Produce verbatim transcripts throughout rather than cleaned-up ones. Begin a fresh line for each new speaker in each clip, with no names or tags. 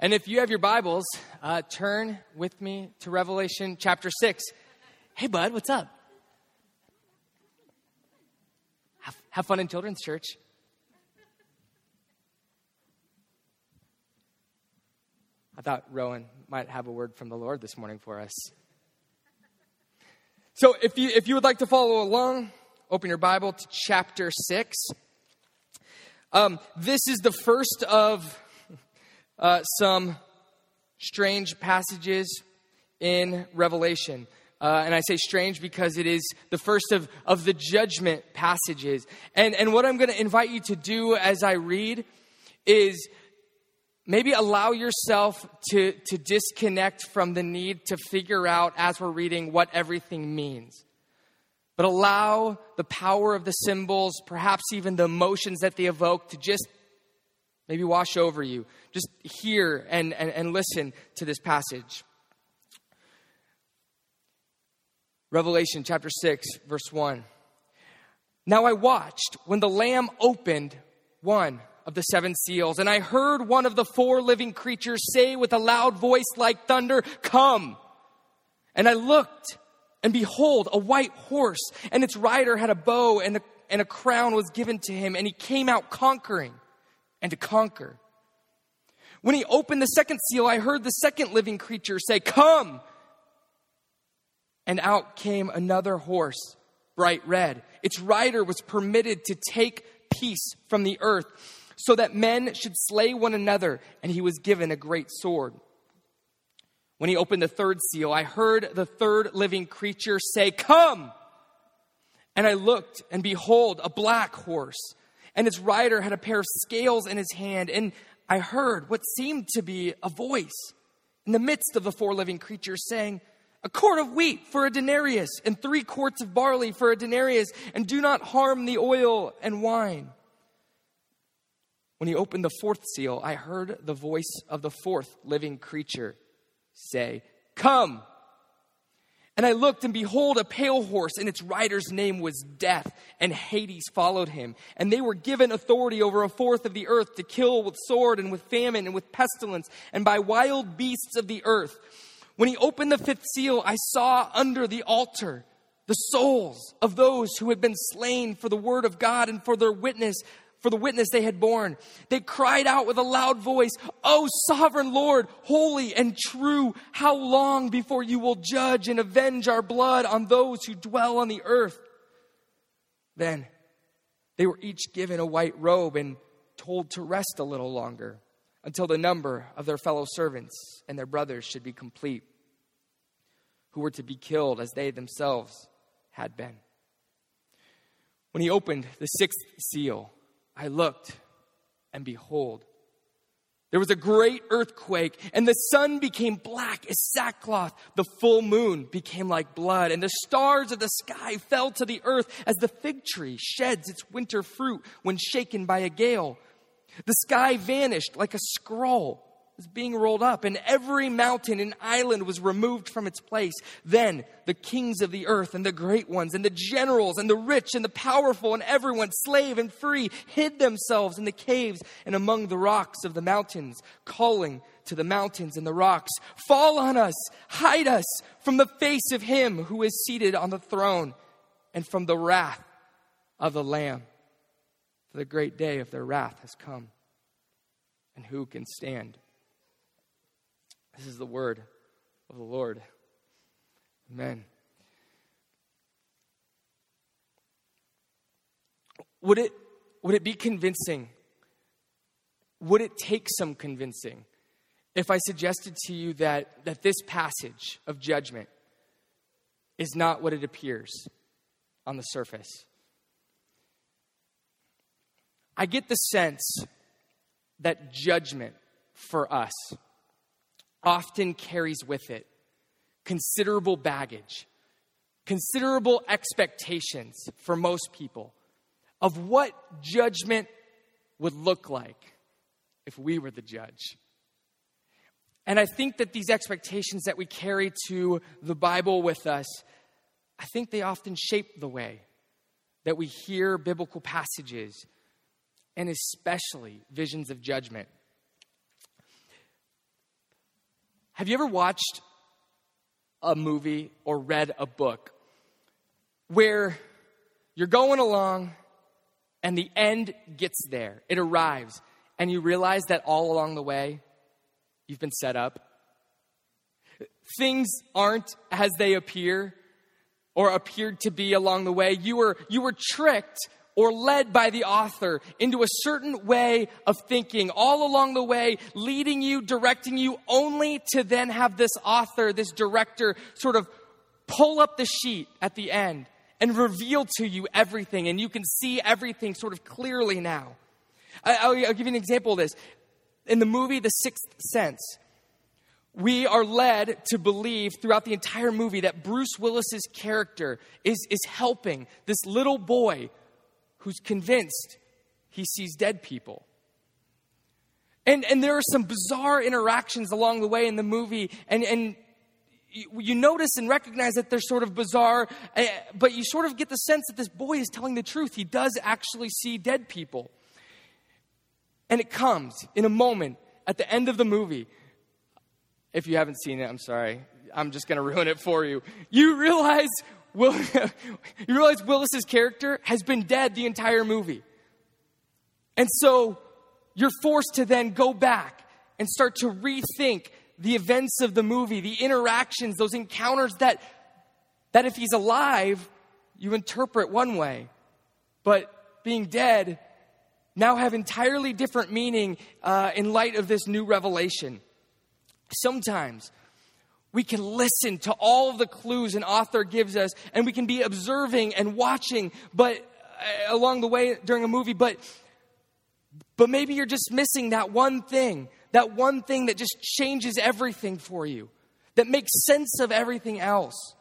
And if you have your Bibles, uh, turn with me to Revelation chapter six. Hey, bud, what's up? Have, have fun in children's church. I thought Rowan might have a word from the Lord this morning for us. So if you if you would like to follow along, open your Bible to chapter six. Um, this is the first of uh, some strange passages in Revelation. Uh, and I say strange because it is the first of, of the judgment passages. And, and what I'm going to invite you to do as I read is maybe allow yourself to, to disconnect from the need to figure out as we're reading what everything means. But allow the power of the symbols, perhaps even the emotions that they evoke, to just maybe wash over you. Just hear and, and, and listen to this passage. Revelation chapter six, verse one. Now I watched when the Lamb opened one of the seven seals, and I heard one of the four living creatures say with a loud voice like thunder, "Come!" And I looked, and behold, a white horse, and its rider had a bow, and a, and a crown was given to him, and he came out conquering and to conquer. When he opened the second seal, I heard the second living creature say, "Come!" And out came another horse, bright red. Its rider was permitted to take peace from the earth, so that men should slay one another, and he was given a great sword. When he opened the third seal, I heard the third living creature say, "Come!" And I looked, and behold, a black horse, and its rider had a pair of scales in his hand, and I heard what seemed to be a voice in the midst of the four living creatures saying, "A quart of wheat for a denarius, and three quarts of barley for a denarius, and do not harm the oil and wine." When he opened the fourth seal, I heard the voice of the fourth living creature say, "Come!" And I looked, and behold, a pale horse, and its rider's name was Death, and Hades followed him. And they were given authority over a fourth of the earth to kill with sword and with famine and with pestilence and by wild beasts of the earth. When he opened the fifth seal, I saw under the altar the souls of those who had been slain for the word of God and for their witness, for the witness they had borne. They cried out with a loud voice, "O sovereign Lord, holy and true, how long before you will judge and avenge our blood on those who dwell on the earth?" Then they were each given a white robe and told to rest a little longer, until the number of their fellow servants and their brothers should be complete, who were to be killed as they themselves had been. When he opened the sixth seal, I looked, and behold, there was a great earthquake, and the sun became black as sackcloth. The full moon became like blood, and the stars of the sky fell to the earth as the fig tree sheds its winter fruit when shaken by a gale. The sky vanished like a scroll was being rolled up, and every mountain and island was removed from its place. Then the kings of the earth and the great ones and the generals and the rich and the powerful and everyone, slave and free, hid themselves in the caves and among the rocks of the mountains, calling to the mountains and the rocks, "Fall on us, hide us from the face of him who is seated on the throne and from the wrath of the Lamb. For the great day of their wrath has come, and who can stand?" This is the word of the Lord. Amen. Would it, would it be convincing? Would it take some convincing if I suggested to you that, that this passage of judgment is not what it appears on the surface? I get the sense that judgment for us often carries with it considerable baggage, considerable expectations for most people of what judgment would look like if we were the judge. And I think that these expectations that we carry to the Bible with us, I think they often shape the way that we hear biblical passages, and especially visions of judgment. Have you ever watched a movie or read a book where you're going along and the end gets there, it arrives, and you realize that all along the way, you've been set up? Things aren't as they appear or appeared to be along the way. You were, you were tricked or led by the author into a certain way of thinking all along the way, leading you, directing you, only to then have this author, this director, sort of pull up the sheet at the end and reveal to you everything, and you can see everything sort of clearly now. I, I'll, I'll give you an example of this. In the movie The Sixth Sense, we are led to believe throughout the entire movie that Bruce Willis's character is, is helping this little boy who's convinced he sees dead people. And, and there are some bizarre interactions along the way in the movie, and, and you, you notice and recognize that they're sort of bizarre, uh, but you sort of get the sense that this boy is telling the truth. He does actually see dead people. And it comes in a moment at the end of the movie. If you haven't seen it, I'm sorry. I'm just going to ruin it for you. You realize Will, you realize Willis's character has been dead the entire movie. And so you're forced to then go back and start to rethink the events of the movie, the interactions, those encounters that, that if he's alive, you interpret one way. But being dead now have entirely different meaning uh, in light of this new revelation. Sometimes we can listen to all of the clues an author gives us, and we can be observing and watching, but uh, along the way during a movie, but but maybe you're just missing that one thing, that one thing that just changes everything for you, that makes sense of everything else.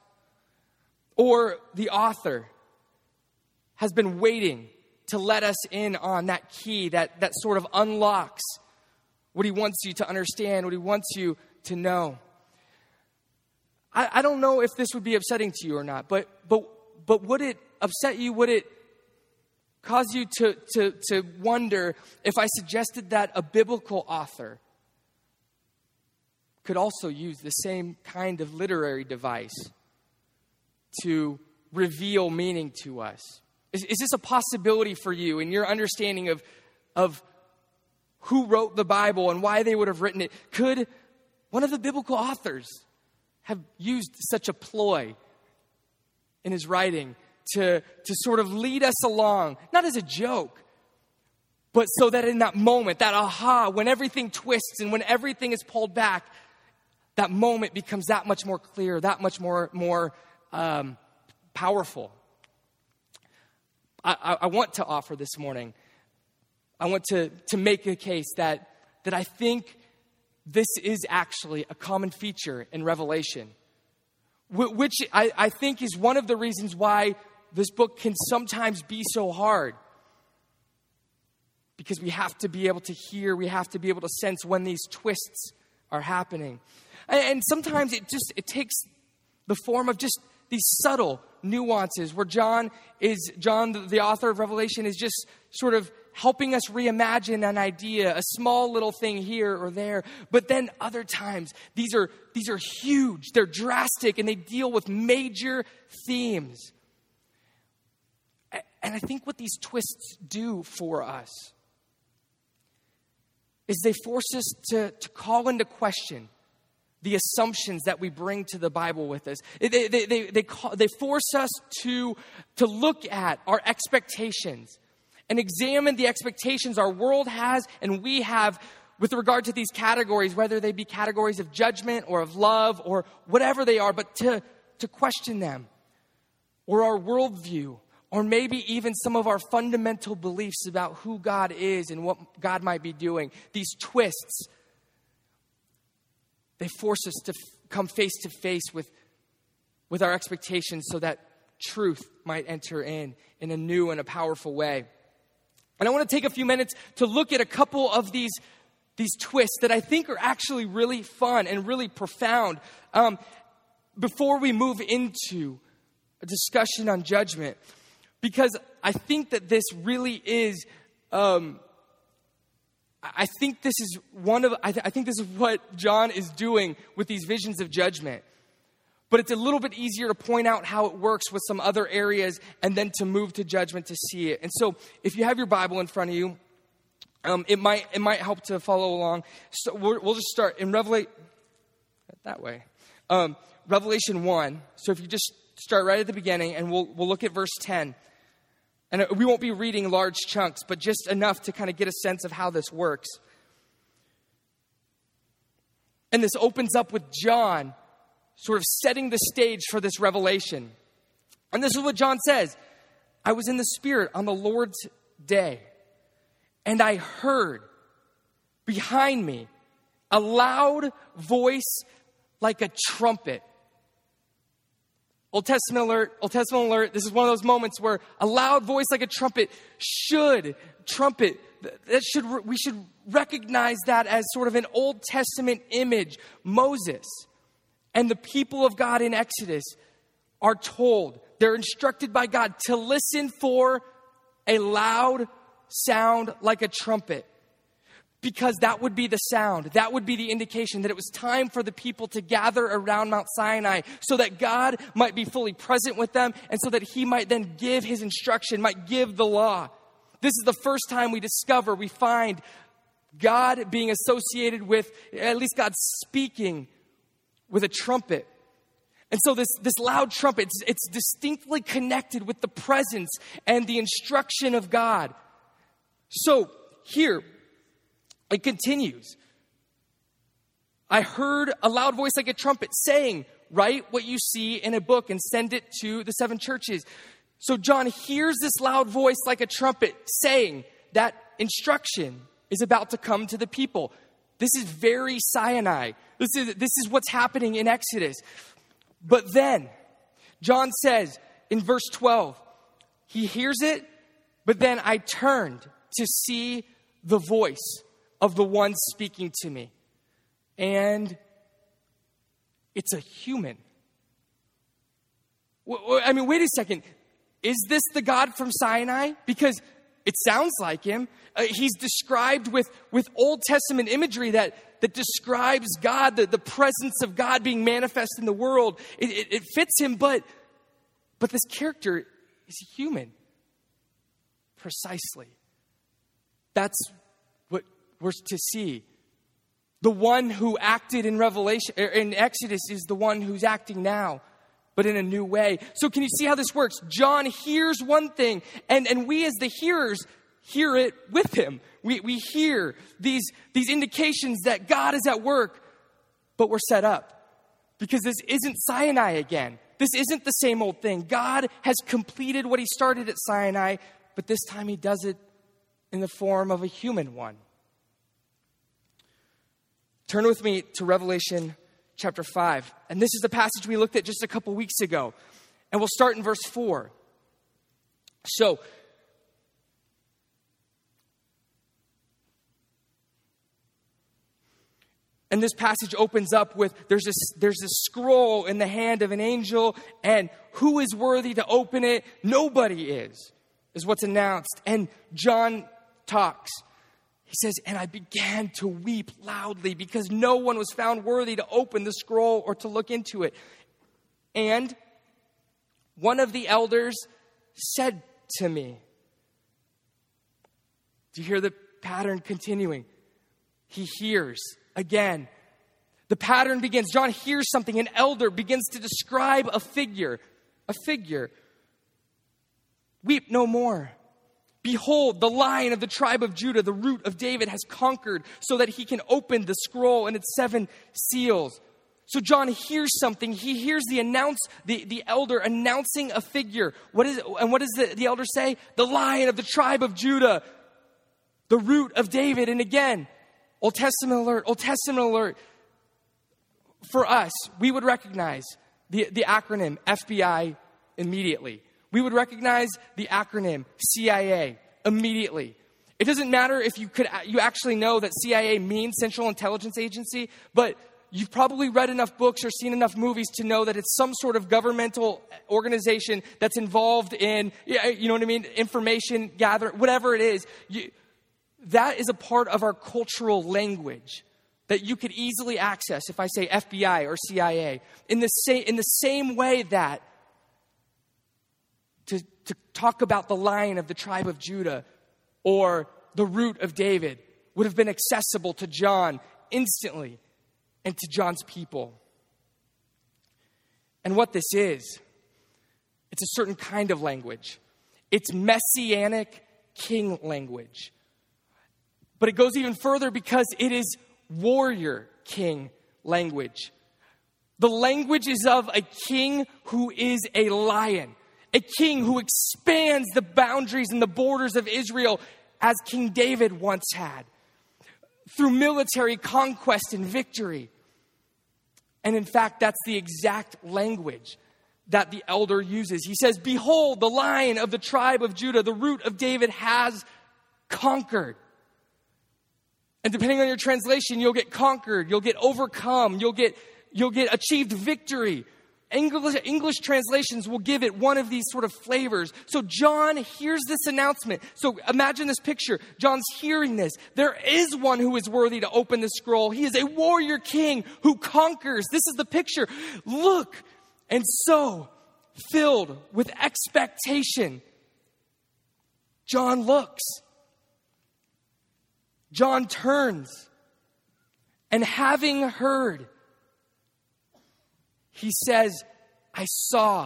Or the author has been waiting to let us in on that key that, that sort of unlocks what he wants you to understand, what he wants you to know. I, I don't know if this would be upsetting to you or not, but but but would it upset you? Would it cause you to, to, to wonder if I suggested that a biblical author could also use the same kind of literary device to reveal meaning to us? Is, is this a possibility for you in your understanding of, of who wrote the Bible and why they would have written it? Could one of the biblical authors have used such a ploy in his writing to, to sort of lead us along, not as a joke, but so that in that moment, that aha, when everything twists and when everything is pulled back, that moment becomes that much more clear, that much more, more um, powerful. I, I, I want to offer this morning, I want to, to make a case that, that I think this is actually a common feature in Revelation, which I, I think is one of the reasons why this book can sometimes be so hard. Because we have to be able to hear, we have to be able to sense when these twists are happening. And sometimes it just, it takes the form of just these subtle nuances where John is, John, the author of Revelation, is just sort of helping us reimagine an idea, a small little thing here or there. But then other times, these are, these are huge, they're drastic, and they deal with major themes. And I think what these twists do for us is they force us to, to call into question the assumptions that we bring to the Bible with us. They, they, they, they, call, they force us to, to look at our expectations and examine the expectations our world has and we have with regard to these categories, whether they be categories of judgment or of love or whatever they are, but to, to question them, or our worldview, or maybe even some of our fundamental beliefs about who God is and what God might be doing. These twists, they force us to f- come face to face with, with our expectations so that truth might enter in in a new and a powerful way. And I want to take a few minutes to look at a couple of these, these twists that I think are actually really fun and really profound um, before we move into a discussion on judgment. Because I think that this really is um, I think this is one of, I, th- I think this is what John is doing with these visions of judgment. But it's a little bit easier to point out how it works with some other areas and then to move to judgment to see it. And so if you have your Bible in front of you, um, it might it might help to follow along. So we're, we'll just start in Revelation, that way. Um, Revelation one. So if you just start right at the beginning and we'll we'll look at verse ten. And we won't be reading large chunks, but just enough to kind of get a sense of how this works. And this opens up with John sort of setting the stage for this revelation. And this is what John says. I was in the Spirit on the Lord's day, and I heard behind me a loud voice like a trumpet. Old Testament alert, Old Testament alert. This is one of those moments where a loud voice like a trumpet should, trumpet, that should, we should recognize that as sort of an Old Testament image. Moses and the people of God in Exodus are told, they're instructed by God to listen for a loud sound like a trumpet. Because that would be the sound. That would be the indication that it was time for the people to gather around Mount Sinai so that God might be fully present with them and so that he might then give his instruction, might give the law. This is the first time we discover, we find God being associated with, at least God speaking with a trumpet. And so this, this loud trumpet, it's, it's distinctly connected with the presence and the instruction of God. So here, it continues. I heard a loud voice like a trumpet saying, write what you see in a book and send it to the seven churches. So John hears this loud voice like a trumpet saying that instruction is about to come to the people. This is very Sinai. This is, this is what's happening in Exodus. But then, John says in verse twelve, he hears it, but then I turned to see the voice of the one speaking to me. And it's a human. I mean, wait a second. Is this the God from Sinai? Because it sounds like him. Uh, he's described with, with Old Testament imagery that, that describes God, the, the presence of God being manifest in the world. It, it, it fits him, but, but this character is human. Precisely. That's what we're to see. The one who acted in Revelation, in Exodus, is the one who's acting now, but in a new way. So can you see how this works? John hears one thing, and, and we as the hearers hear it with him. We, we hear these, these indications that God is at work, but we're set up. Because this isn't Sinai again. This isn't the same old thing. God has completed what he started at Sinai, but this time he does it in the form of a human one. Turn with me to Revelation chapter five. And this is the passage we looked at just a couple weeks ago. And we'll start in verse four. So, and this passage opens up with, there's this, there's this scroll in the hand of an angel, and who is worthy to open it? Nobody is, is what's announced. And John talks. He says, and I began to weep loudly because no one was found worthy to open the scroll or to look into it. And one of the elders said to me, do you hear the pattern continuing? He hears again. The pattern begins. John hears something. An elder begins to describe a figure. A figure. Weep no more. Behold, the Lion of the tribe of Judah, the Root of David, has conquered so that he can open the scroll and its seven seals. So John hears something. He hears the announce, the, the elder announcing a figure. What is it? And what does the, the elder say? The Lion of the tribe of Judah, the Root of David. And again, Old Testament alert, Old Testament alert. For us, we would recognize the, the acronym F B I immediately. We would recognize the acronym C I A immediately. It doesn't matter if you could you actually know that C I A means Central Intelligence Agency, but you've probably read enough books or seen enough movies to know that it's some sort of governmental organization that's involved in, you know what I mean, information gathering, whatever it is. You, that is a part of our cultural language that you could easily access if I say F B I or C I A. In the same, in the same way that to, to talk about the Lion of the tribe of Judah or the Root of David would have been accessible to John instantly and to John's people. And what this is, it's a certain kind of language. It's messianic king language. But it goes even further because it is warrior king language. The language is of a king who is a lion, a king who expands the boundaries and the borders of Israel as King David once had, through military conquest and victory. And in fact, that's the exact language that the elder uses. He says, "Behold, the Lion of the tribe of Judah, the Root of David, has conquered." And depending on your translation, you'll get conquered, you'll get overcome, you'll get you'll get achieved victory. English, English translations will give it one of these sort of flavors. So John hears this announcement. So imagine this picture. John's hearing this. There is one who is worthy to open the scroll. He is a warrior king who conquers. This is the picture. Look. And so, filled with expectation, John looks. John turns. And having heard, he says, "I saw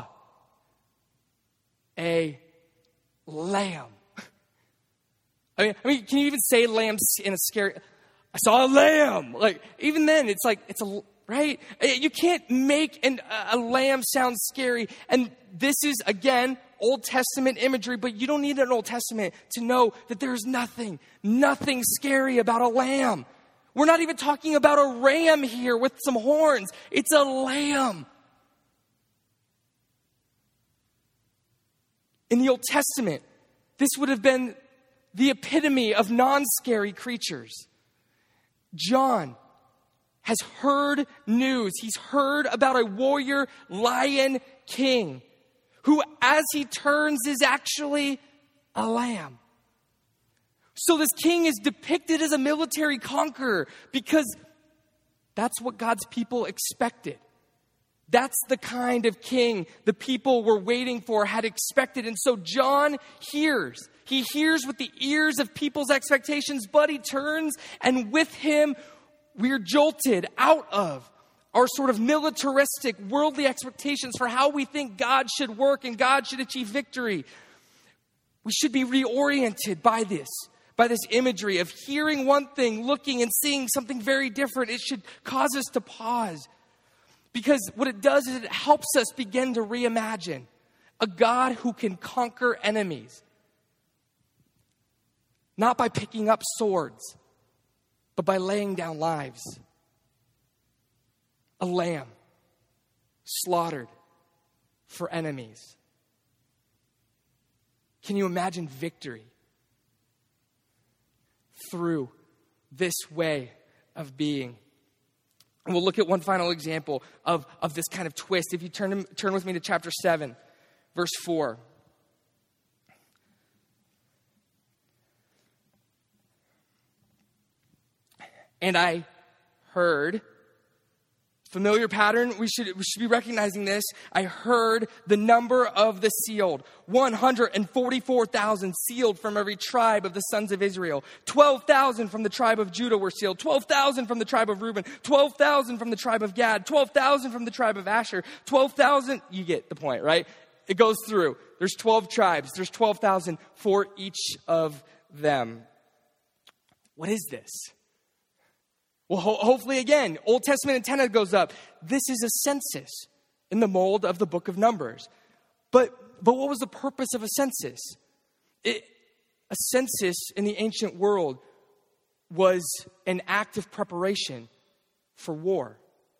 a lamb." I mean, I mean, can you even say lamb in a scary? I saw a lamb. Like, even then, it's like, it's a, right? You can't make an, a lamb sound scary. And this is, again, Old Testament imagery, but you don't need an Old Testament to know that there's nothing, nothing scary about a lamb. We're not even talking about a ram here with some horns. It's a lamb. In the Old Testament, this would have been the epitome of non-scary creatures. John has heard news. He's heard about a warrior lion king who, as he turns, is actually a lamb. So this king is depicted as a military conqueror because that's what God's people expected. That's the kind of king the people were waiting for, had expected. And so John hears. He hears with the ears of people's expectations, but he turns, and with him, we're jolted out of our sort of militaristic, worldly expectations for how we think God should work and God should achieve victory. We should be reoriented by this. By this imagery of hearing one thing, looking and seeing something very different. It should cause us to pause. Because what it does is it helps us begin to reimagine a God who can conquer enemies. Not by picking up swords, but by laying down lives. A lamb slaughtered for enemies. Can you imagine victory through this way of being? And we'll look at one final example of, of this kind of twist. If you turn, turn with me to chapter seven, verse four. And I heard, familiar pattern, we should, we should be recognizing this. I heard the number of the sealed. one hundred forty-four thousand sealed from every tribe of the sons of Israel. twelve thousand from the tribe of Judah were sealed. twelve thousand from the tribe of Reuben. twelve thousand from the tribe of Gad. twelve thousand from the tribe of Asher. twelve thousand, you get the point, right? It goes through. There's twelve tribes. There's twelve thousand for each of them. What is this? Well, ho- hopefully, again, Old Testament antenna goes up. This is a census in the mold of the book of Numbers. But but what was the purpose of a census? It, a census in the ancient world was an act of preparation for war.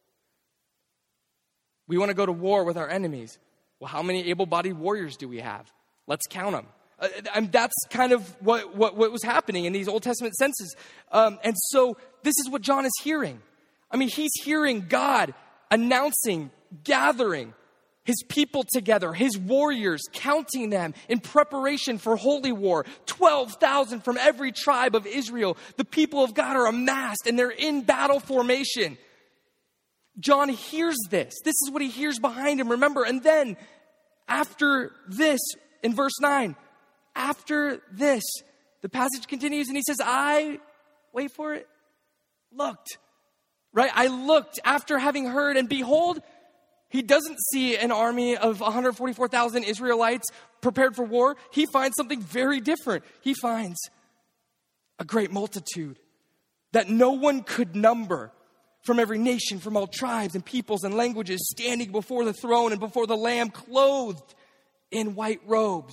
We want to go to war with our enemies. Well, how many able-bodied warriors do we have? Let's count them. Uh, and that's kind of what, what, what was happening in these Old Testament censuses. Um, and so this is what John is hearing. I mean, he's hearing God announcing, gathering his people together, his warriors, counting them in preparation for holy war. twelve thousand from every tribe of Israel. The people of God are amassed and they're in battle formation. John hears this. This is what he hears behind him, remember. And then after this, in verse nine, after this, the passage continues and he says, I, wait for it, looked. Right? I looked after having heard, and behold, he doesn't see an army of one hundred forty-four thousand Israelites prepared for war. He finds something very different. He finds a great multitude that no one could number, from every nation, from all tribes and peoples and languages, standing before the throne and before the Lamb, clothed in white robes.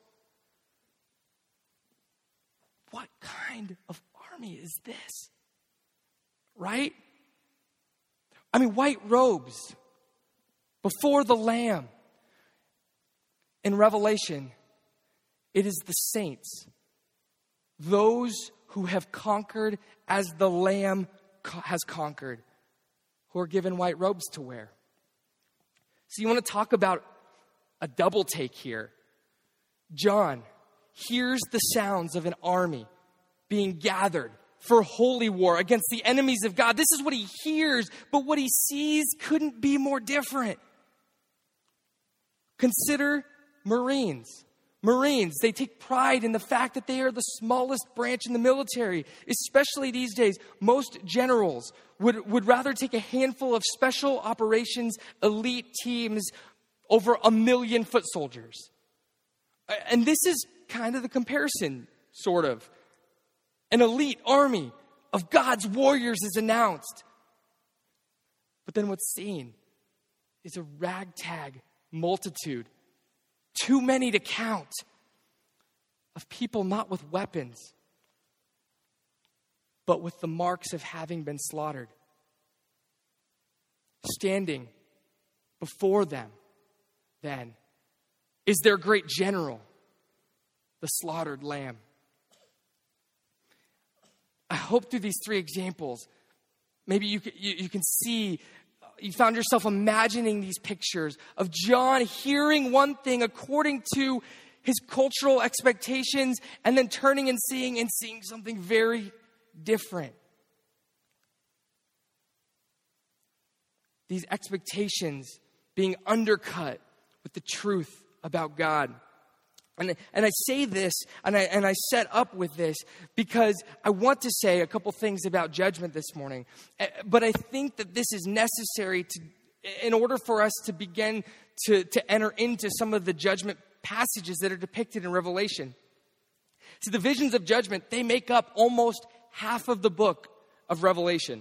What kind of army is this? Right? I mean, white robes before the Lamb. In Revelation, it is the saints, those who have conquered as the Lamb has conquered, who are given white robes to wear. So you want to talk about a double take here. John hears the sounds of an army being gathered for holy war against the enemies of God. This is what he hears, but what he sees couldn't be more different. Consider Marines. Marines, they take pride in the fact that they are the smallest branch in the military. Especially these days, most generals would, would rather take a handful of special operations elite teams over a million foot soldiers. And this is kind of the comparison, sort of. An elite army of God's warriors is announced. But then what's seen is a ragtag multitude, too many to count, of people not with weapons, but with the marks of having been slaughtered. Standing before them, then, is their great general, the slaughtered Lamb. I hope through these three examples, maybe you, you, you can see, you found yourself imagining these pictures of John hearing one thing according to his cultural expectations, and then turning and seeing and seeing something very different. These expectations being undercut with the truth about God. And, and I say this, and I, and I set up with this because I want to say a couple things about judgment this morning. But I think that this is necessary to, in order for us to begin to, to enter into some of the judgment passages that are depicted in Revelation. So the visions of judgment, they make up almost half of the book of Revelation.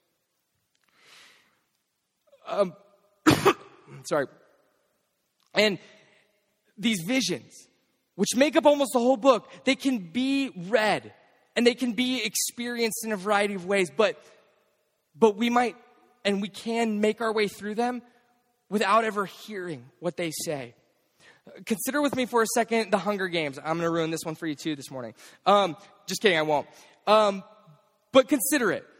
Um, sorry. And these visions, which make up almost the whole book, they can be read and they can be experienced in a variety of ways. But, but we might, and we can make our way through them without ever hearing what they say. Consider with me for a second the Hunger Games. I'm going to ruin this one for you too this morning. Um, just kidding, I won't. Um, but consider it.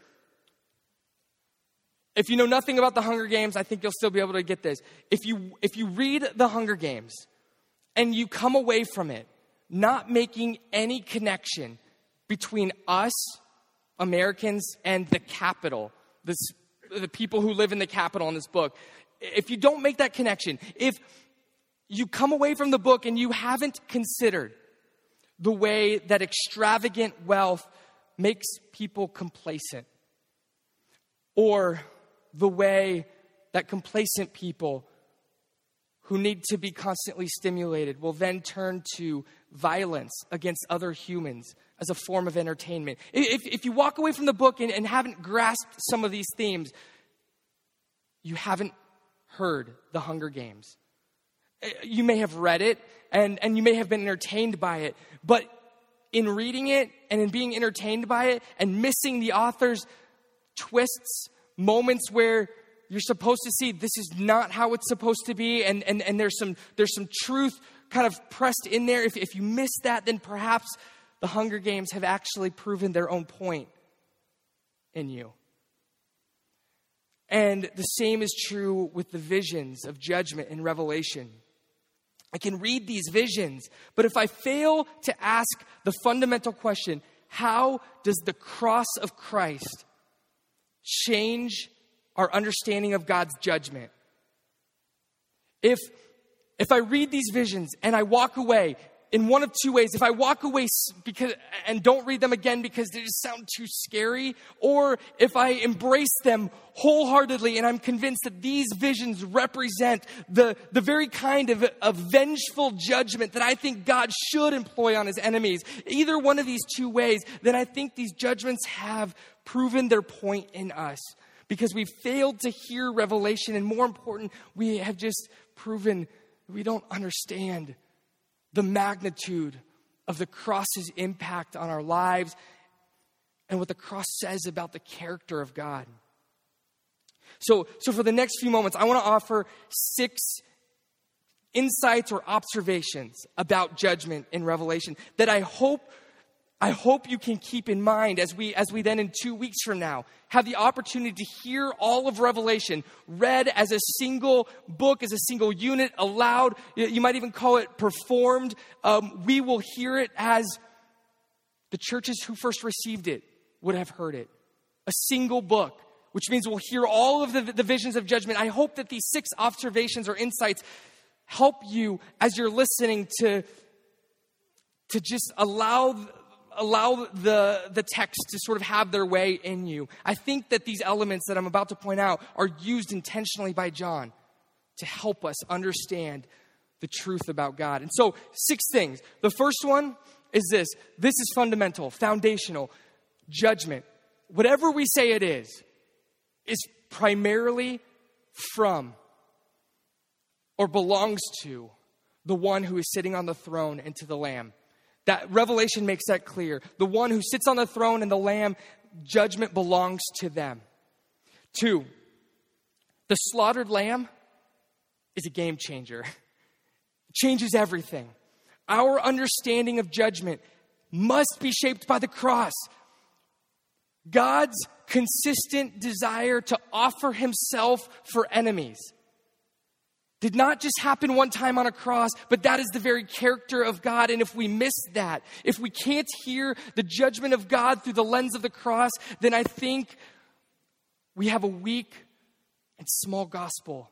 If you know nothing about the Hunger Games, I think you'll still be able to get this. If you if you read the Hunger Games and you come away from it not making any connection between us, Americans, and the Capitol, this, the people who live in the Capitol in this book, if you don't make that connection, if you come away from the book and you haven't considered the way that extravagant wealth makes people complacent, or the way that complacent people who need to be constantly stimulated will then turn to violence against other humans as a form of entertainment. If, if you walk away from the book and, and haven't grasped some of these themes, you haven't heard the Hunger Games. You may have read it and, and you may have been entertained by it, but in reading it and in being entertained by it and missing the author's twists, moments where you're supposed to see this is not how it's supposed to be, and, and, and there's some there's some truth kind of pressed in there. If, if you miss that, then perhaps the Hunger Games have actually proven their own point in you. And the same is true with the visions of judgment in Revelation. I can read these visions, but if I fail to ask the fundamental question, how does the cross of Christ change our understanding of God's judgment? If, if I read these visions and I walk away in one of two ways, if I walk away because and don't read them again because they just sound too scary, or if I embrace them wholeheartedly and I'm convinced that these visions represent the, the very kind of, of vengeful judgment that I think God should employ on his enemies, either one of these two ways, then I think these judgments have proven their point in us. Because we failed to hear revelation, and more important, we have just proven we don't understand the magnitude of the cross's impact on our lives and what the cross says about the character of God. So, so for the next few moments, I want to offer six insights or observations about judgment in Revelation that I hope I hope you can keep in mind as we as we then in two weeks from now have the opportunity to hear all of Revelation read as a single book, as a single unit, aloud. You might even call it performed. Um, we will hear it as the churches who first received it would have heard it. A single book, which means we'll hear all of the, the visions of judgment. I hope that these six observations or insights help you as you're listening to, to just allow... allow the, the text to sort of have their way in you. I think that these elements that I'm about to point out are used intentionally by John to help us understand the truth about God. And so, six things. The first one is this. This is fundamental, foundational. Judgment, whatever we say it is, is primarily from or belongs to the one who is sitting on the throne and to the Lamb. That Revelation makes that clear. The one who sits on the throne and the Lamb, judgment belongs to them. Two, the slaughtered lamb is a game changer. It changes everything. Our understanding of judgment must be shaped by the cross. God's consistent desire to offer himself for enemies did not just happen one time on a cross, but that is the very character of God. And if we miss that, if we can't hear the judgment of God through the lens of the cross, then I think we have a weak and small gospel.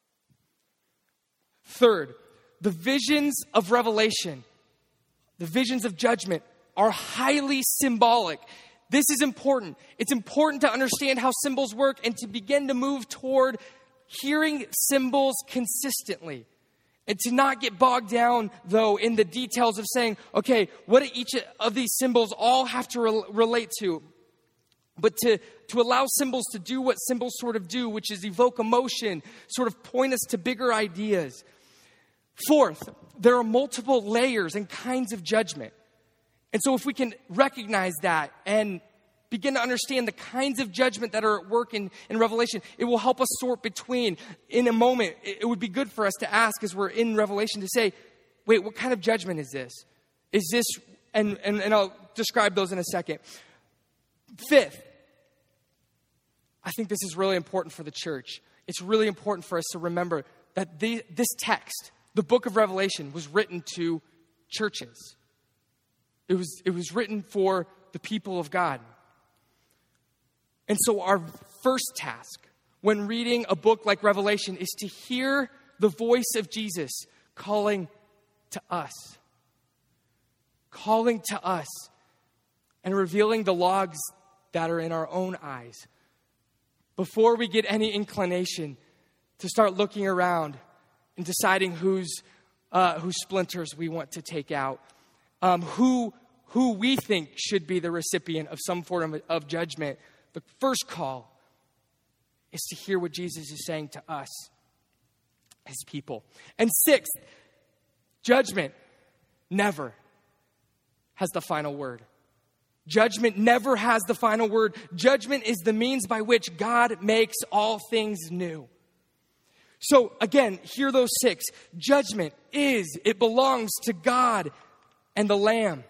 Third, the visions of Revelation, the visions of judgment, are highly symbolic. This is important. It's important to understand how symbols work and to begin to move toward hearing symbols consistently, and to not get bogged down, though, in the details of saying, okay, what do each of these symbols all have to re- relate to? But to, to allow symbols to do what symbols sort of do, which is evoke emotion, sort of point us to bigger ideas. Fourth, there are multiple layers and kinds of judgment. And so if we can recognize that and begin to understand the kinds of judgment that are at work in, in Revelation, it will help us sort between. In a moment, it, it would be good for us to ask as we're in Revelation to say, wait, what kind of judgment is this? Is this, and, and, and I'll describe those in a second. Fifth, I think this is really important for the church. It's really important for us to remember that the, this text, the book of Revelation, was written to churches. It was, it was written for the people of God. And so our first task when reading a book like Revelation is to hear the voice of Jesus calling to us. Calling to us and revealing the logs that are in our own eyes. Before we get any inclination to start looking around and deciding whose, uh, whose splinters we want to take out. Um, who, who we think should be the recipient of some form of, of judgment. The first call is to hear what Jesus is saying to us, his people. And sixth, judgment never has the final word. Judgment never has the final word. Judgment is the means by which God makes all things new. So again, hear those six. Judgment is, it belongs to God and the Lamb.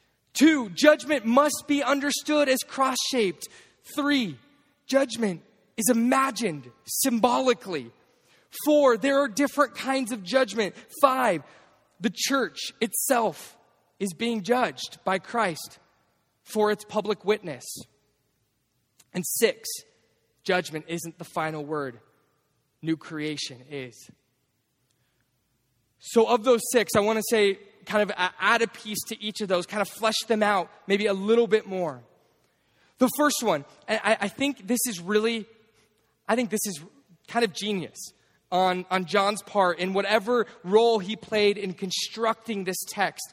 Two, judgment must be understood as cross-shaped. Three, judgment is imagined symbolically. Four, there are different kinds of judgment. Five, the church itself is being judged by Christ for its public witness. And six, judgment isn't the final word. New creation is. So of those six, I want to say, kind of add a piece to each of those, kind of flesh them out maybe a little bit more. The first one, I, I think this is really, I think this is kind of genius on, on John's part in whatever role he played in constructing this text.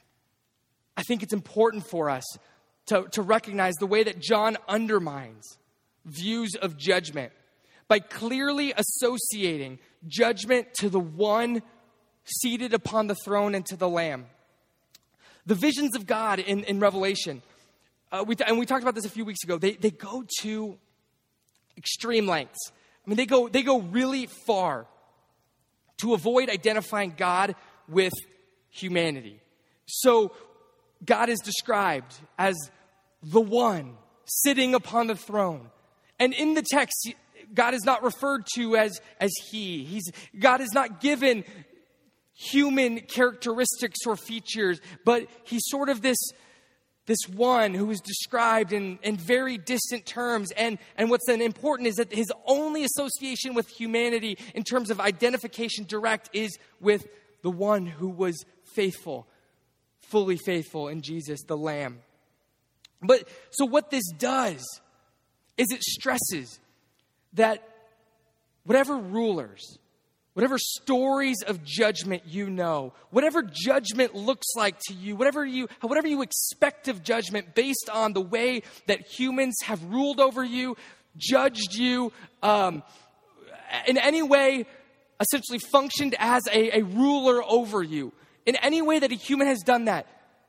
I think it's important for us to, to recognize the way that John undermines views of judgment by clearly associating judgment to the one seated upon the throne and to the Lamb. The visions of God in, in Revelation, uh, we, and we talked about this a few weeks ago, they, they go to extreme lengths. I mean, they go, they go really far to avoid identifying God with humanity. So God is described as the one sitting upon the throne. And in the text, God is not referred to as, as he. He's, God is not given human characteristics or features, but he's sort of this, this one who is described in, in very distant terms. And, and what's then important is that his only association with humanity in terms of identification direct is with the one who was faithful, fully faithful in Jesus, the Lamb. But so what this does is it stresses that whatever rulers, whatever stories of judgment you know, whatever judgment looks like to you, whatever you, whatever you expect of judgment based on the way that humans have ruled over you, judged you, um, in any way essentially functioned as a, a ruler over you, in any way that a human has done that,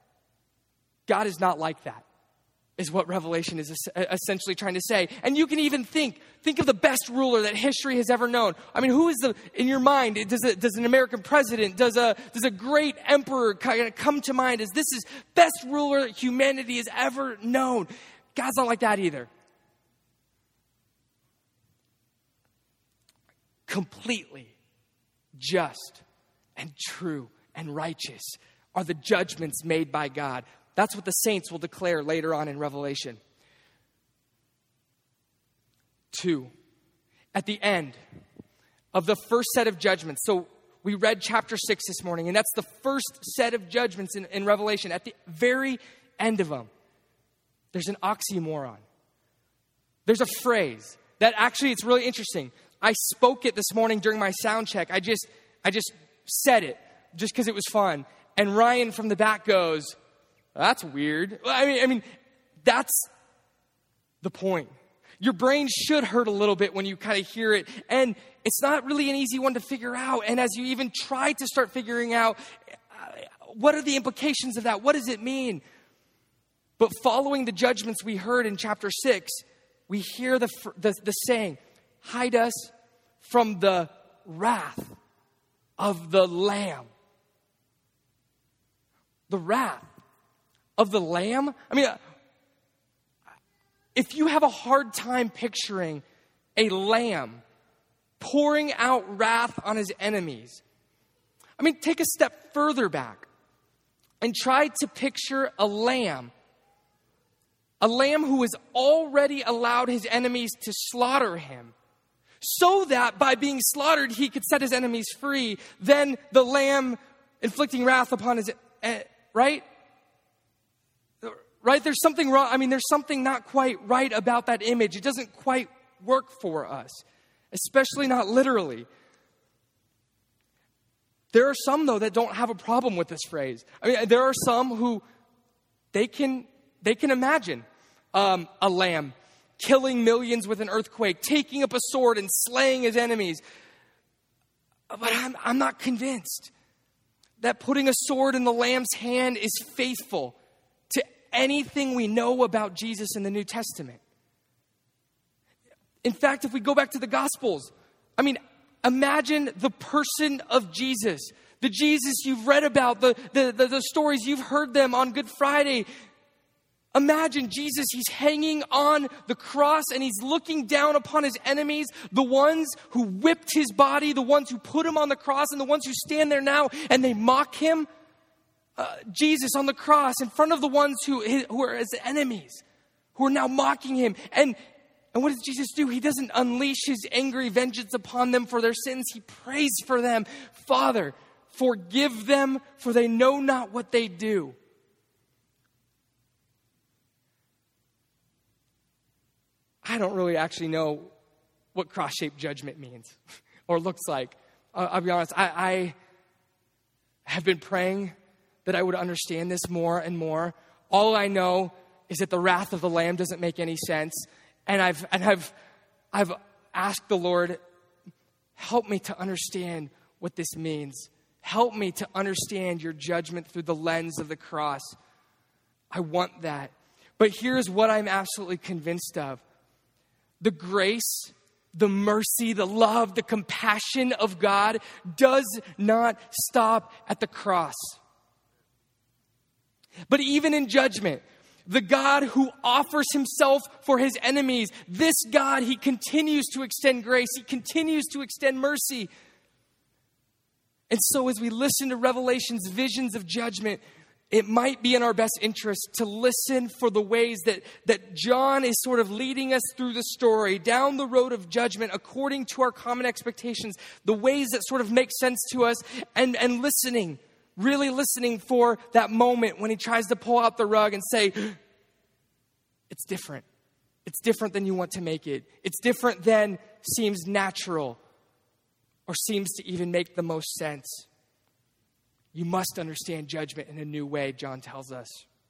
God is not like that, is what Revelation is essentially trying to say. And you can even think, think of the best ruler that history has ever known. I mean, who is the, in your mind, does, a, does an American president, does a, does a great emperor kind of come to mind as this is best ruler that humanity has ever known? God's not like that either. Completely just and true and righteous are the judgments made by God. That's what the saints will declare later on in Revelation. Two, at the end of the first set of judgments. So we read chapter six this morning, and that's the first set of judgments in, in Revelation. At the very end of them, there's an oxymoron. There's a phrase that actually, it's really interesting. I spoke it this morning during my sound check. I just, I just said it just because it was fun. And Ryan from the back goes, that's weird. I mean, I mean, that's the point. Your brain should hurt a little bit when you kind of hear it. And it's not really an easy one to figure out. And as you even try to start figuring out, uh, what are the implications of that? What does it mean? But following the judgments we heard in chapter six, we hear the, the, the saying, hide us from the wrath of the Lamb. The wrath of the Lamb? I mean, if you have a hard time picturing a lamb pouring out wrath on his enemies, I mean, take a step further back and try to picture a lamb, a lamb who has already allowed his enemies to slaughter him, so that by being slaughtered, he could set his enemies free. Then the lamb inflicting wrath upon his, uh, right? Right? There's something wrong. I mean, there's something not quite right about that image. It doesn't quite work for us, especially not literally. There are some, though, that don't have a problem with this phrase. I mean, there are some who they can they can imagine um, a lamb killing millions with an earthquake, taking up a sword and slaying his enemies. But I'm, I'm not convinced that putting a sword in the lamb's hand is faithful to anything we know about Jesus in the New Testament. In fact, if we go back to the Gospels, I mean, imagine the person of Jesus, the Jesus you've read about, the, the, the, the stories you've heard them on Good Friday. Imagine Jesus, he's hanging on the cross and he's looking down upon his enemies, the ones who whipped his body, the ones who put him on the cross, and the ones who stand there now and they mock him. Uh, Jesus on the cross in front of the ones who, who are his enemies, who are now mocking him. And, and what does Jesus do? He doesn't unleash his angry vengeance upon them for their sins. He prays for them. Father, forgive them, for they know not what they do. I don't really actually know what cross-shaped judgment means or looks like. I'll, I'll be honest, I, I have been praying that I would understand this more and more. All I know is that the wrath of the Lamb doesn't make any sense. And I've and I've I've asked the Lord, help me to understand what this means. Help me to understand your judgment through the lens of the cross. I want that. But here's what I'm absolutely convinced of. The grace, the mercy, the love, the compassion of God does not stop at the cross. But even in judgment, the God who offers himself for his enemies, this God, he continues to extend grace. He continues to extend mercy. And so as we listen to Revelation's visions of judgment, it might be in our best interest to listen for the ways that, that John is sort of leading us through the story, down the road of judgment, according to our common expectations, the ways that sort of make sense to us, and, and listening, really listening for that moment when he tries to pull out the rug and say, it's different. It's different than you want to make it. It's different than seems natural or seems to even make the most sense. You must understand judgment in a new way, John tells us.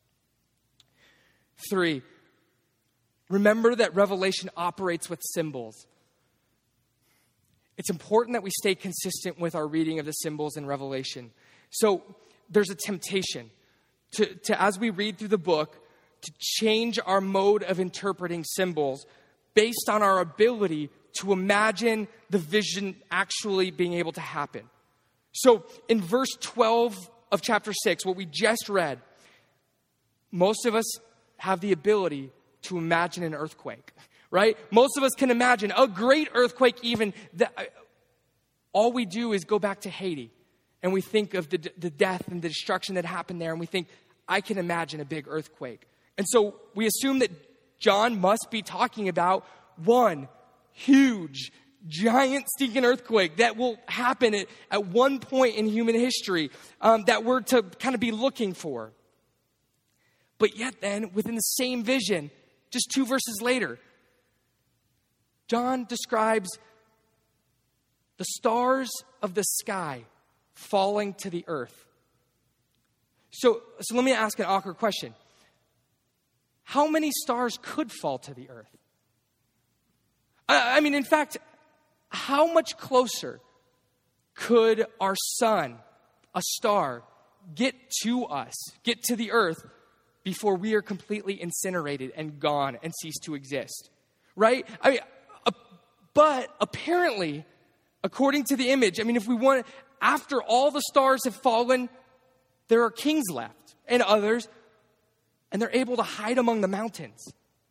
Three, remember that Revelation operates with symbols. It's important that we stay consistent with our reading of the symbols in Revelation. So there's a temptation to, to, as we read through the book, to change our mode of interpreting symbols based on our ability to imagine the vision actually being able to happen. So in verse twelve of chapter six, what we just read, most of us have the ability to imagine an earthquake, right? Most of us can imagine a great earthquake even. That, all we do is go back to Haiti and we think of the, the death and the destruction that happened there, and we think, I can imagine a big earthquake. And so we assume that John must be talking about one huge giant stinking earthquake that will happen at, at one point in human history um, that we're to kind of be looking for. But yet then, within the same vision, just two verses later, John describes the stars of the sky falling to the earth. So, so let me ask an awkward question. How many stars could fall to the earth? I, I mean, in fact, how much closer could our sun, a star, get to us, get to the earth before we are completely incinerated and gone and cease to exist? Right? I mean, uh, but apparently, according to the image, I mean, if we want, after all the stars have fallen, there are kings left and others, and they're able to hide among the mountains.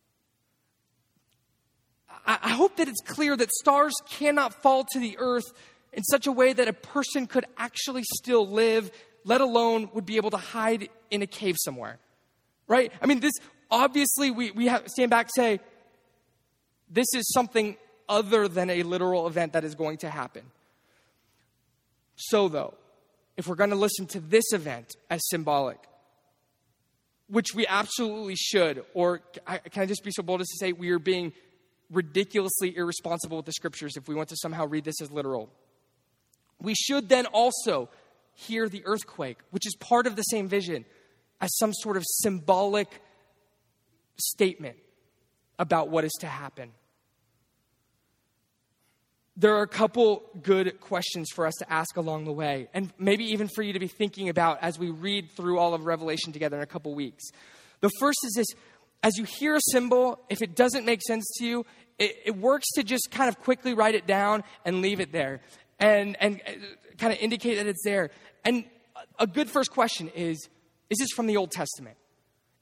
I hope that it's clear that stars cannot fall to the earth in such a way that a person could actually still live, let alone would be able to hide in a cave somewhere, right? I mean, this, obviously, we, we have stand back and say, this is something other than a literal event that is going to happen. So, though, if we're going to listen to this event as symbolic, which we absolutely should, or can I just be so bold as to say we are being ridiculously irresponsible with the scriptures if we want to somehow read this as literal. We should then also hear the earthquake, which is part of the same vision, as some sort of symbolic statement about what is to happen. There are a couple good questions for us to ask along the way, and maybe even for you to be thinking about as we read through all of Revelation together in a couple weeks. The first is this: as you hear a symbol, if it doesn't make sense to you, it, it works to just kind of quickly write it down and leave it there and, and kind of indicate that it's there. And a good first question is, is this from the Old Testament?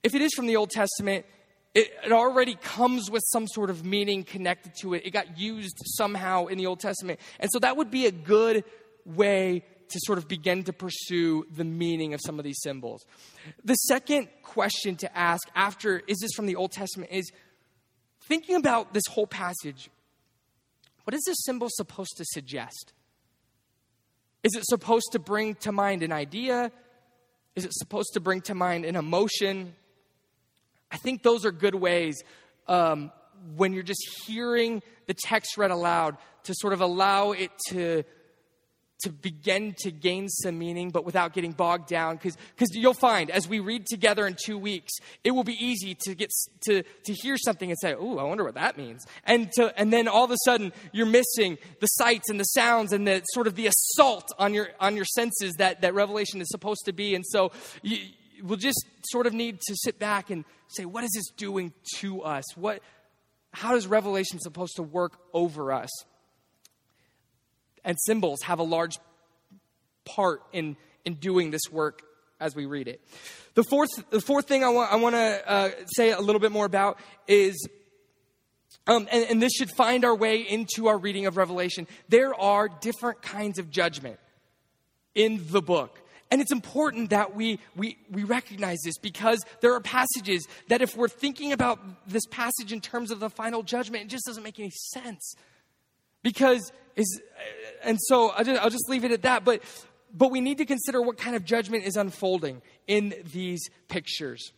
if it is from the Old Testament, it, it already comes with some sort of meaning connected to it. It got used somehow in the Old Testament. And so that would be a good way to sort of begin to pursue the meaning of some of these symbols. The second question to ask after, is this from the Old Testament, is thinking about this whole passage, what is this symbol supposed to suggest? Is it supposed to bring to mind an idea? Is it supposed to bring to mind an emotion? I think those are good ways um, when you're just hearing the text read aloud to sort of allow it to to begin to gain some meaning, but without getting bogged down. Because because you'll find, as we read together in two weeks, it will be easy to get to to hear something and say, "Ooh, I wonder what that means." And to and then all of a sudden, you're missing the sights and the sounds and the sort of the assault on your on your senses that, that Revelation is supposed to be. And so you, we'll just sort of need to sit back and say, what is this doing to us? What, how is Revelation supposed to work over us? And symbols have a large part in, in doing this work as we read it. The fourth, the fourth thing I want, I want to uh, say a little bit more about is, um, and, and this should find our way into our reading of Revelation. There are different kinds of judgment in the book. And it's important that we, we, we recognize this, because there are passages that if we're thinking about this passage in terms of the final judgment, it just doesn't make any sense. Because is and so I'll just, I'll just leave it at that. But but we need to consider what kind of judgment is unfolding in these pictures.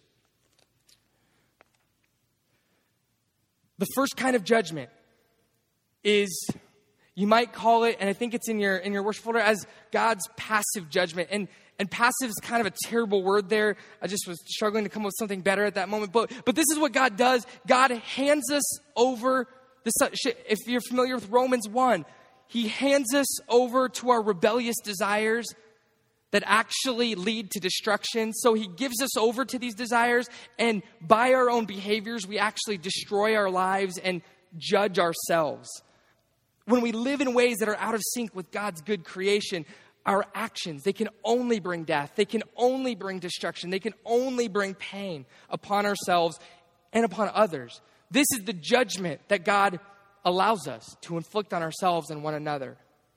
The first kind of judgment is, you might call it, and I think it's in your in your worship folder, as God's passive judgment. And and passive is kind of a terrible word there. I just was struggling to come up with something better at that moment. But but this is what God does. God hands us over. This, if you're familiar with Romans one, he hands us over to our rebellious desires that actually lead to destruction. So he gives us over to these desires, and by our own behaviors, we actually destroy our lives and judge ourselves. When we live in ways that are out of sync with God's good creation, our actions, they can only bring death. They can only bring destruction. They can only bring pain upon ourselves and upon others. This is the judgment that God allows us to inflict on ourselves and one another.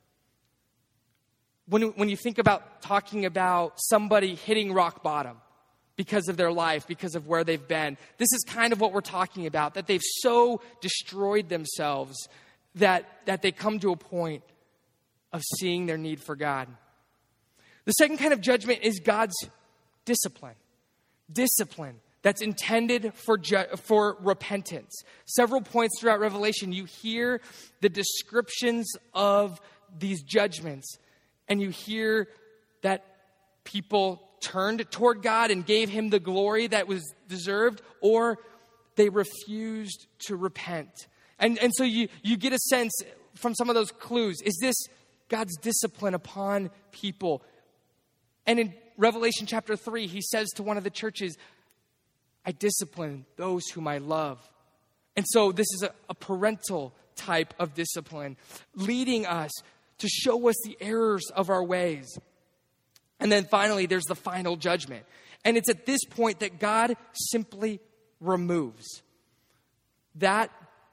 When, when you think about talking about somebody hitting rock bottom because of their life, because of where they've been, this is kind of what we're talking about, that they've so destroyed themselves that, that they come to a point of seeing their need for God. The second kind of judgment is God's discipline. Discipline that's intended for ju- for repentance. Several points throughout Revelation, you hear the descriptions of these judgments, and you hear that people turned toward God and gave him the glory that was deserved, or they refused to repent. And, and so you, you get a sense from some of those clues. Is this God's discipline upon people? And in Revelation chapter three, he says to one of the churches, I discipline those whom I love. And so this is a, a parental type of discipline, leading us to show us the errors of our ways. And then finally, there's the final judgment. And it's at this point that God simply removes that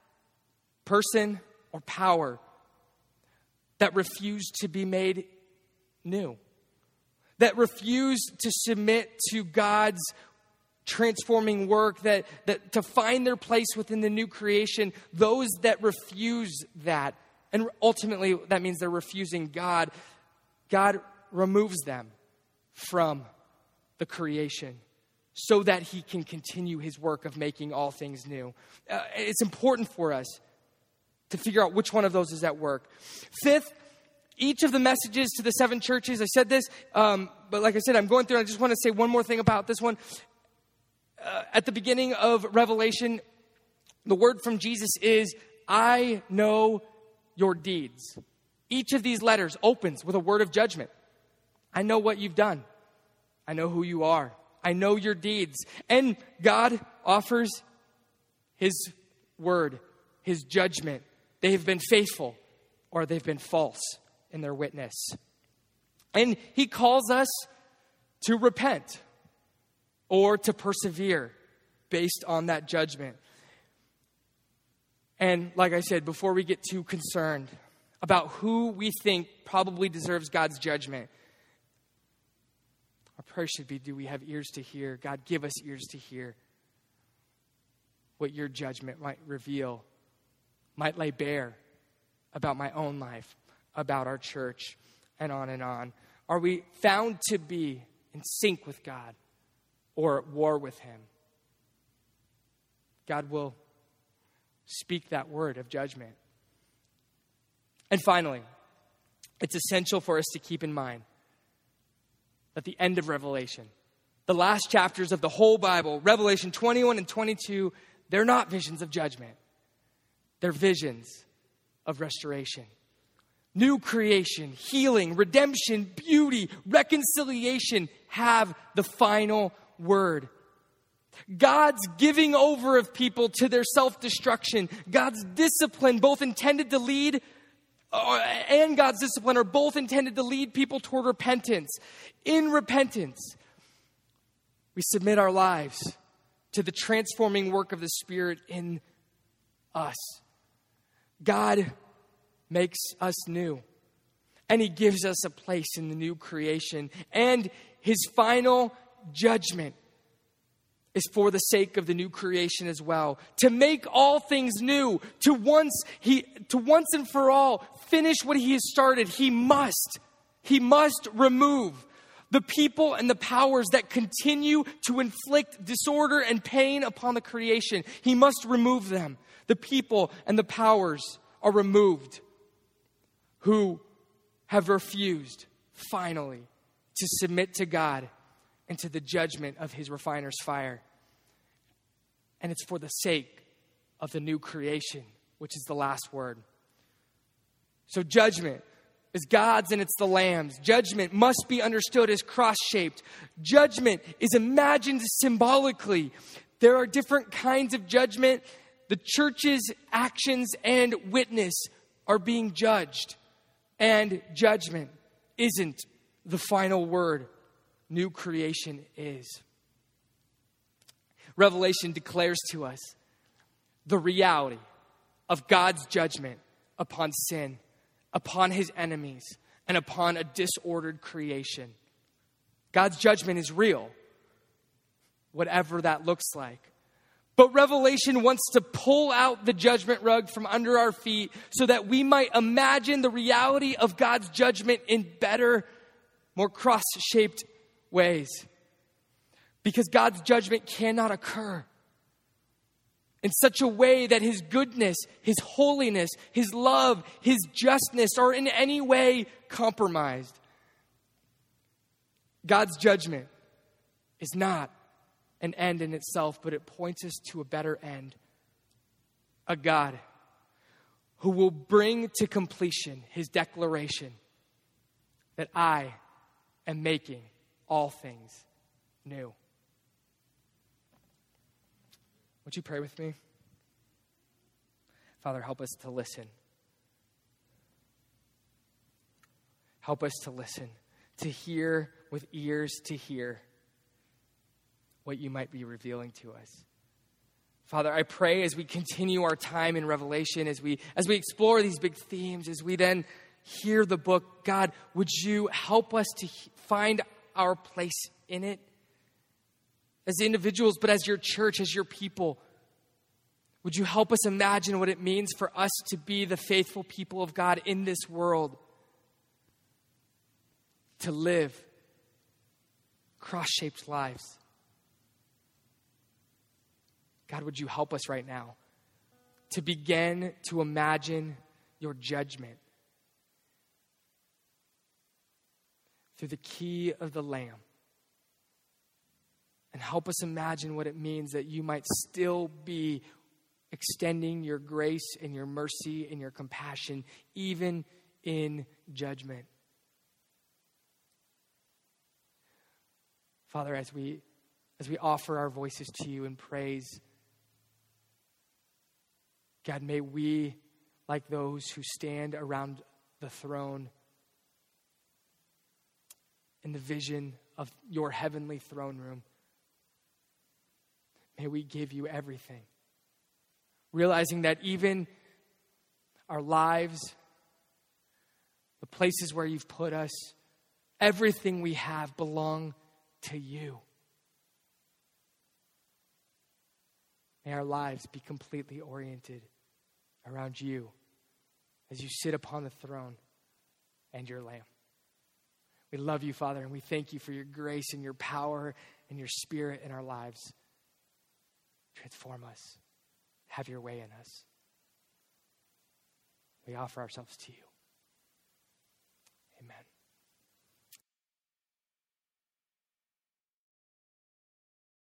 person or power that refused to be made new, that refused to submit to God's transforming work, that, that to find their place within the new creation. Those that refuse that, and ultimately that means they're refusing God, God removes them from the creation so that he can continue his work of making all things new. Uh, it's important for us to figure out which one of those is at work. Fifth, each of the messages to the seven churches, I said this, um, but like I said, I'm going through, and I just want to say one more thing about this one. Uh, at the beginning of Revelation, the word from Jesus is, I know your deeds. Each of these letters opens with a word of judgment. I know what you've done. I know who you are. I know your deeds. And God offers his word, his judgment. They have been faithful or they've been false in their witness. And he calls us to repent, or to persevere based on that judgment. And like I said, before we get too concerned about who we think probably deserves God's judgment, our prayer should be, do we have ears to hear? God, give us ears to hear what your judgment might reveal, might lay bare about my own life, about our church, and on and on. Are we found to be in sync with God or at war with him? God will speak that word of judgment. And finally, it's essential for us to keep in mind that the end of Revelation, the last chapters of the whole Bible, Revelation twenty-one and twenty-two, they're not visions of judgment. They're visions of restoration. New creation, healing, redemption, beauty, reconciliation have the final word. God's giving over of people to their self-destruction, God's discipline, both intended to lead, uh, and God's discipline are both intended to lead people toward repentance. In repentance, we submit our lives to the transforming work of the Spirit in us. God makes us new, and he gives us a place in the new creation. And his final judgment is for the sake of the new creation as well, to make all things new, to once he to once and for all finish what he has started. He must, he must remove the people and the powers that continue to inflict disorder and pain upon the creation. He must remove them. The people and the powers are removed who have refused, finally, to submit to God and to the judgment of his refiner's fire. And it's for the sake of the new creation, which is the last word. So judgment is God's and it's the Lamb's. Judgment must be understood as cross-shaped. Judgment is imagined symbolically. There are different kinds of judgment. The church's actions and witness are being judged. And judgment isn't the final word. New creation is. Revelation declares to us the reality of God's judgment upon sin, upon his enemies, and upon a disordered creation. God's judgment is real, whatever that looks like. But Revelation wants to pull out the judgment rug from under our feet so that we might imagine the reality of God's judgment in better, more cross-shaped ways. Because God's judgment cannot occur in such a way that his goodness, his holiness, his love, his justness are in any way compromised. God's judgment is not an end in itself, but it points us to a better end. A God who will bring to completion his declaration that I am making all things new. Would you pray with me? Father, help us to listen. Help us to listen, to hear with ears to hear what you might be revealing to us. Father, I pray as we continue our time in Revelation, as we as we explore these big themes, as we then hear the book, God, would you help us to find our place in it as individuals, but as your church, as your people? Would you help us imagine what it means for us to be the faithful people of God in this world? To live cross-shaped lives. God, would you help us right now to begin to imagine your judgment through the key of the Lamb. And help us imagine what it means that you might still be extending your grace and your mercy and your compassion even in judgment. Father, as we as we offer our voices to you in praise, God, may we, like those who stand around the throne in the vision of your heavenly throne room, may we give you everything. Realizing that even our lives, the places where you've put us, everything we have belong to you. May our lives be completely oriented around you as you sit upon the throne and your Lamb. We love you, Father, and we thank you for your grace and your power and your Spirit in our lives. Transform us. Have your way in us. We offer ourselves to you.